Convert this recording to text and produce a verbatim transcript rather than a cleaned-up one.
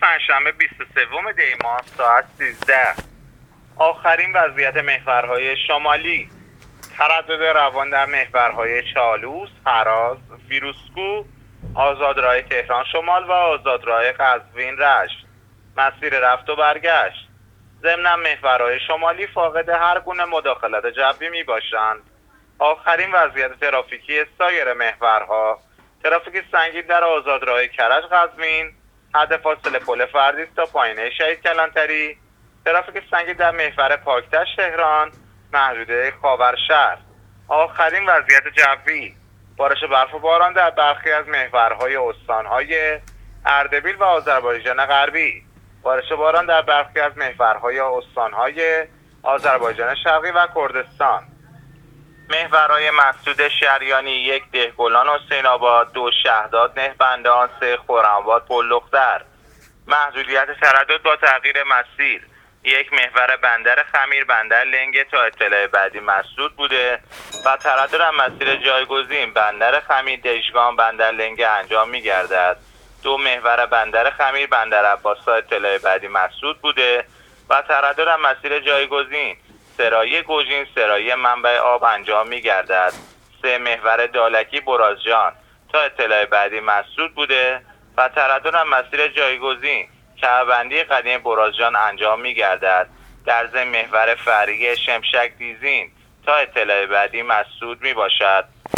پنجشنبه بیست و سوم دی ماه ساعت سیزده. آخرین وضعیت محورهای شمالی: تردد روان در محورهای چالوس، هراز، ویروسکو، آزادراه تهران شمال و آزادراه قزوین رشت. مسیر رفت و برگشت: ضمن محورهای شمالی فاقد هر گونه مداخلت جوی می باشند. آخرین وضعیت ترافیکی سایر محورها: ترافیک سنگین در آزادراه کرج قزوین، حد فاصله پل فردیس تا پایینه شهید کلانتری، ترافیک سنگین در محور پاکتش تهران، محدوده خاورشهر. آخرین وضعیت جوی: بارش برف و باران در برخی از محورهای استانهای اردبیل و آذربایجان غربی، بارش باران در برخی از محورهای استانهای آذربایجان شرقی و کردستان. محورهای مسدود شریانی: یک دهگلان حسین آباد، دو شهداد نهبندان، سه خرم‌آباد پلدختر. محدودیت تردد با تغییر مسیر: یک محور بندر خمیر بندر لنگه تا اطلاع بعدی مسدود بوده و تردد از مسیر جایگزین بندر خمیر دژگان بندر لنگه انجام می گردد. دو محور بندر خمیر بندر عباس تا اطلاع بعدی مسدود بوده و تردد از مسیر جایگزین سرایی گوجین سرایی منبع آب انجام می گردد. سه محور دالکی برازجان تا اطلاع بعدی مسدود بوده و تردد از مسیر جایگزین کعبندی قدیم برازجان انجام می گردد. در ضمن محور فرعی شمشک دیزین تا اطلاع بعدی مسدود می باشد.